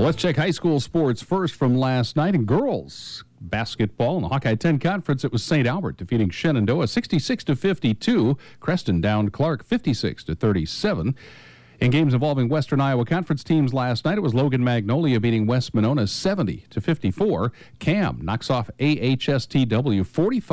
Well, let's check high school sports first from last night. In girls basketball in the Hawkeye 10 Conference, it was St. Albert defeating Shenandoah 66-52. Creston downed Clark 56-37. In games involving Western Iowa Conference teams last night, it was Logan Magnolia beating West Monona 70-54. Cam knocks off AHSTW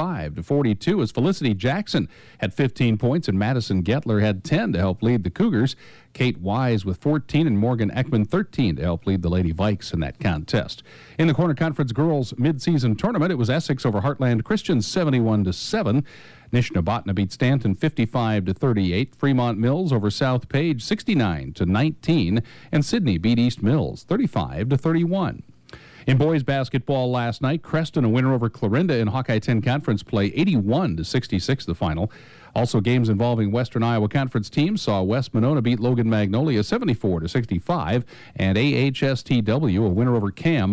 45-42 as Felicity Jackson had 15 points and Madison Gettler had 10 to help lead the Cougars. Kate Wise with 14 and Morgan Ekman 13 to help lead the Lady Vikes in that contest. In the Corner Conference girls midseason tournament, it was Essex over Heartland Christian 71-7. Nishnabotna beat Stanton 55-38. Fremont Mills over South Page 69-19. And Sydney beat East Mills 35-31. In boys basketball last night, Creston a winner over Clarinda in Hawkeye 10 Conference play 81-66 the final. Also, games involving Western Iowa Conference teams saw West Monona beat Logan Magnolia 74-65, and AHSTW a winner over Cam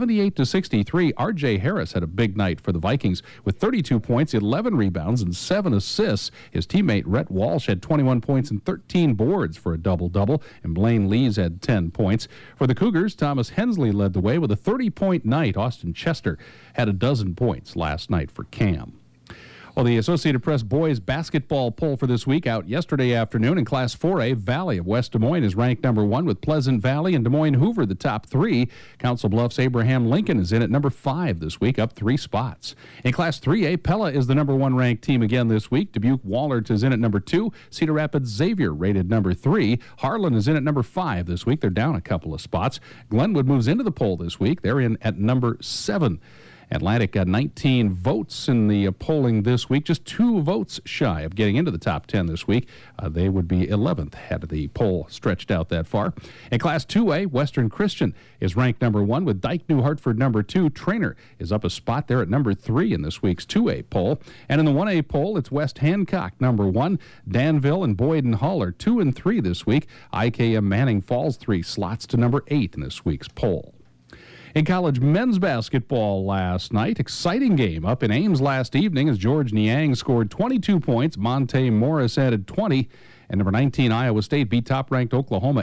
78-63. R.J. Harris had a big night for the Vikings with 32 points, 11 rebounds, and 7 assists. His teammate Rhett Walsh had 21 points and 13 boards for a double-double, and Blaine Lees had 10 points. For the Cougars, Thomas Hensley led the way with a 30-point night. Austin Chester had a dozen points last night for Cam. Well, the Associated Press boys basketball poll for this week out yesterday afternoon in Class 4A. Valley of West Des Moines is ranked number 1 with Pleasant Valley and Des Moines Hoover the top 3. Council Bluffs Abraham Lincoln is in at number 5 this week, up 3 spots. In Class 3A, Pella is the number 1 ranked team again this week. Dubuque Wahlert is in at number 2. Cedar Rapids Xavier rated number 3. Harlan is in at number 5 this week. They're down a couple of spots. Glenwood moves into the poll this week. They're in at number 7. Atlantic got 19 votes in the polling this week, just 2 votes shy of getting into the top 10 this week. They would be 11th had the poll stretched out that far. In Class 2A, Western Christian is ranked number 1 with Dike New Hartford number 2. Trainer is up a spot there at number 3 in this week's 2A poll. And in the 1A poll, it's West Hancock number 1. Danville and Boyd and Hull are 2 and 3 this week. IKM Manning falls 3 slots to number 8 in this week's poll. In college men's basketball last night, exciting game up in Ames last evening as George Niang scored 22 points. Monte Morris added 20. And number 19 Iowa State beat top-ranked Oklahoma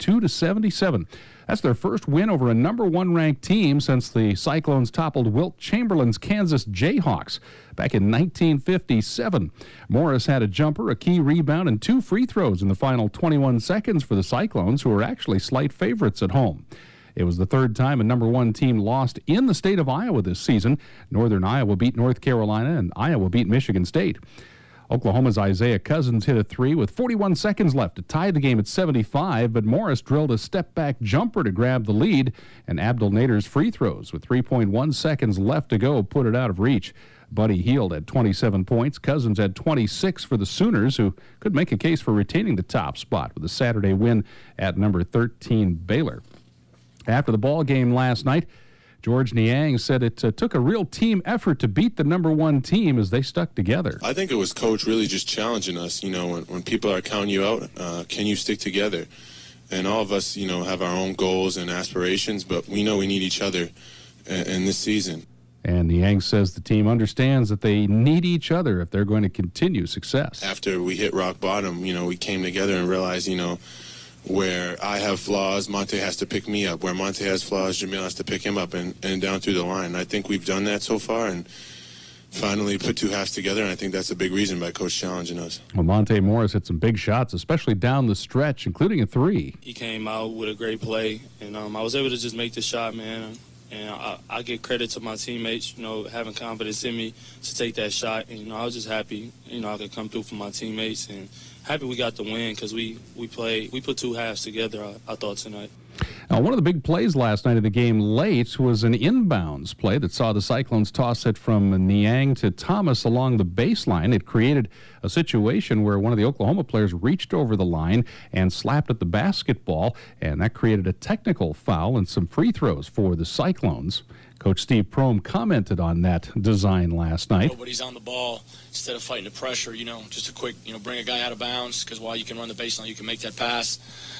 82-77. That's their first win over a number 1 ranked team since the Cyclones toppled Wilt Chamberlain's Kansas Jayhawks back in 1957. Morris had a jumper, a key rebound, and 2 free throws in the final 21 seconds for the Cyclones, who are actually slight favorites at home. It was the 3rd time a number 1 team lost in the state of Iowa this season. Northern Iowa beat North Carolina, and Iowa beat Michigan State. Oklahoma's Isaiah Cousins hit a 3 with 41 seconds left to tie the game at 75, but Morris drilled a step-back jumper to grab the lead, and Abdul Nader's free throws with 3.1 seconds left to go put it out of reach. Buddy Hield had 27 points. Cousins had 26 for the Sooners, who could make a case for retaining the top spot with a Saturday win at number 13 Baylor. After the ball game last night, George Niang said it took a real team effort to beat the number 1 team as they stuck together. I think it was Coach really just challenging us. You know, when people are counting you out, can you stick together? And all of us, you know, have our own goals and aspirations, but we know we need each other in this season. And Niang says the team understands that they need each other if they're going to continue success. After we hit rock bottom, you know, we came together and realized, you know, where I have flaws, Monte has to pick me up. Where Monte has flaws, Jamil has to pick him up and down through the line. I think we've done that so far and finally put 2 halves together, and I think that's a big reason by Coach challenging us. Well, Monte Morris hit some big shots, especially down the stretch, including a 3. He came out with a great play, and I was able to just make the shot, man. And I give credit to my teammates, you know, having confidence in me to take that shot. And, you know, I was just happy, you know, I could come through for my teammates. And happy we got the win because we put 2 halves together, I thought, tonight. Now, one of the big plays last night in the game late was an inbounds play that saw the Cyclones toss it from Niang to Thomas along the baseline. It created a situation where one of the Oklahoma players reached over the line and slapped at the basketball, and that created a technical foul and some free throws for the Cyclones. Coach Steve Prohm commented on that design last night. Nobody's on the ball. Instead of fighting the pressure, you know, just a quick, you know, bring a guy out of bounds, because while you can run the baseline, you can make that pass.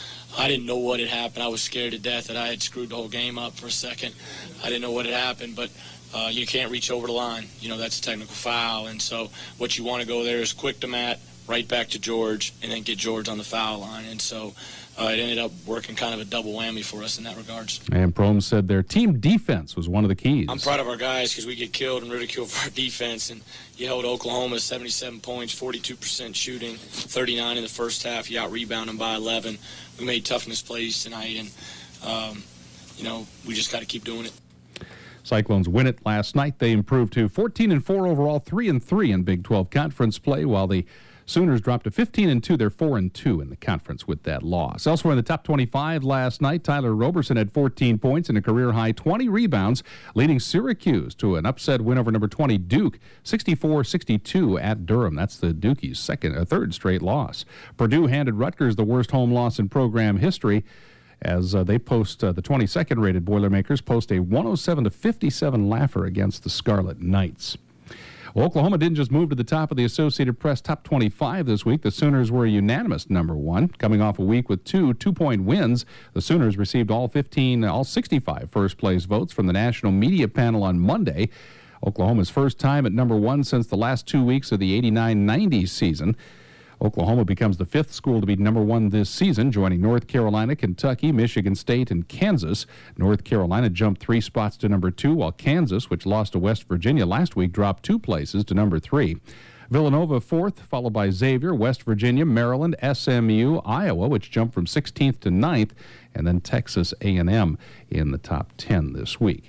I didn't know what had happened. I was scared to death that I had screwed the whole game up for a second. I didn't know what had happened, but you can't reach over the line. You know, that's a technical foul. And so what you want to go there is quick to Matt, right back to George, and then get George on the foul line. And so it ended up working kind of a double whammy for us in that regards. And Prohm said their team defense was one of the keys. I'm proud of our guys because we get killed and ridiculed for our defense. And you held Oklahoma 77 points, 42% shooting, 39 in the first half. You out-rebound them by 11. We made toughness plays tonight, and, we just got to keep doing it. Cyclones win it last night. They improved to 14-4 overall, 3-3 in Big 12 conference play, while the Sooners dropped to 15-2. They're 4-2 in the conference with that loss. Elsewhere in the top 25 last night, Tyler Roberson had 14 points and a career-high 20 rebounds, leading Syracuse to an upset win over number 20 Duke, 64-62 at Durham. That's the Dukies' third straight loss. Purdue handed Rutgers the worst home loss in program history, as they post the 22nd rated Boilermakers post a 107-57 laugher against the Scarlet Knights. Well, Oklahoma didn't just move to the top of the Associated Press top 25 this week. The Sooners were a unanimous number one. Coming off a week with two-point wins, the Sooners received all 65 first-place votes from the National Media Panel on Monday. Oklahoma's first time at number one since the last 2 weeks of the 89-90 season. Oklahoma becomes the fifth school to be number one this season, joining North Carolina, Kentucky, Michigan State, and Kansas. North Carolina jumped 3 spots to number 2, while Kansas, which lost to West Virginia last week, dropped 2 places to number 3. Villanova fourth, followed by Xavier, West Virginia, Maryland, SMU, Iowa, which jumped from 16th to 9th, and then Texas A&M in the top 10 this week.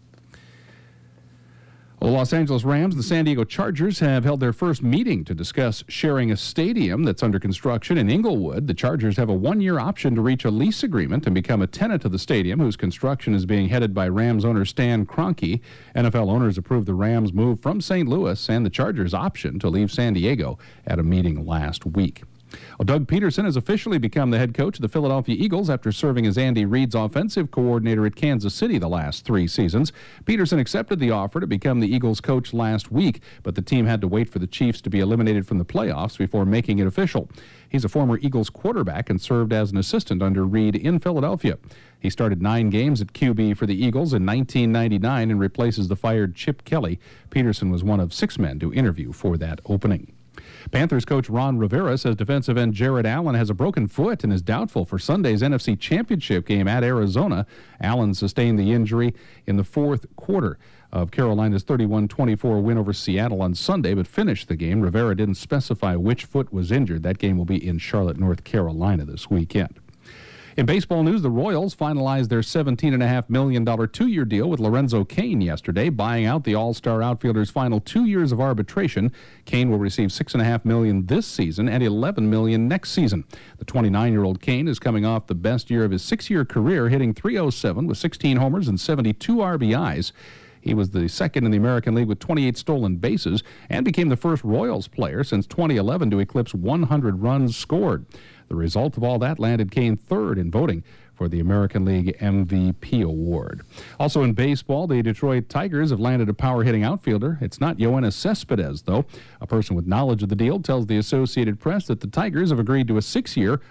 The Los Angeles Rams and the San Diego Chargers have held their first meeting to discuss sharing a stadium that's under construction in Inglewood. The Chargers have a 1-year option to reach a lease agreement and become a tenant of the stadium, whose construction is being headed by Rams owner Stan Kroenke. NFL owners approved the Rams' move from St. Louis and the Chargers' option to leave San Diego at a meeting last week. Well, Doug Peterson has officially become the head coach of the Philadelphia Eagles after serving as Andy Reid's offensive coordinator at Kansas City the last 3 seasons. Peterson accepted the offer to become the Eagles coach last week, but the team had to wait for the Chiefs to be eliminated from the playoffs before making it official. He's a former Eagles quarterback and served as an assistant under Reid in Philadelphia. He started 9 games at QB for the Eagles in 1999 and replaces the fired Chip Kelly. Peterson was one of 6 men to interview for that opening. Panthers coach Ron Rivera says defensive end Jared Allen has a broken foot and is doubtful for Sunday's NFC Championship game at Arizona. Allen sustained the injury in the 4th quarter of Carolina's 31-24 win over Seattle on Sunday, but finished the game. Rivera didn't specify which foot was injured. That game will be in Charlotte, North Carolina this weekend. In baseball news, the Royals finalized their $17.5 million 2-year deal with Lorenzo Cain yesterday, buying out the All-Star outfielder's final 2 years of arbitration. Cain will receive $6.5 million this season and $11 million next season. The 29-year-old Cain is coming off the best year of his 6-year career, hitting .307 with 16 homers and 72 RBIs. He was the second in the American League with 28 stolen bases and became the first Royals player since 2011 to eclipse 100 runs scored. The result of all that landed Cain third in voting for the American League MVP award. Also in baseball, the Detroit Tigers have landed a power-hitting outfielder. It's not Yoenis Cespedes, though. A person with knowledge of the deal tells the Associated Press that the Tigers have agreed to a 6-year,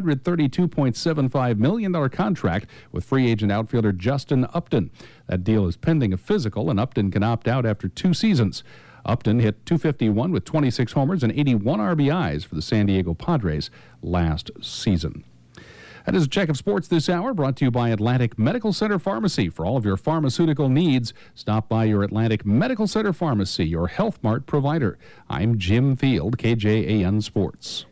$132.75 million contract with free agent outfielder Justin Upton. That deal is pending a physical, and Upton can opt out after 2 seasons. Upton hit .251 with 26 homers and 81 RBIs for the San Diego Padres last season. That is a check of sports this hour, brought to you by Atlantic Medical Center Pharmacy. For all of your pharmaceutical needs, stop by your Atlantic Medical Center Pharmacy, your Health Mart provider. I'm Jim Field, KJAN Sports.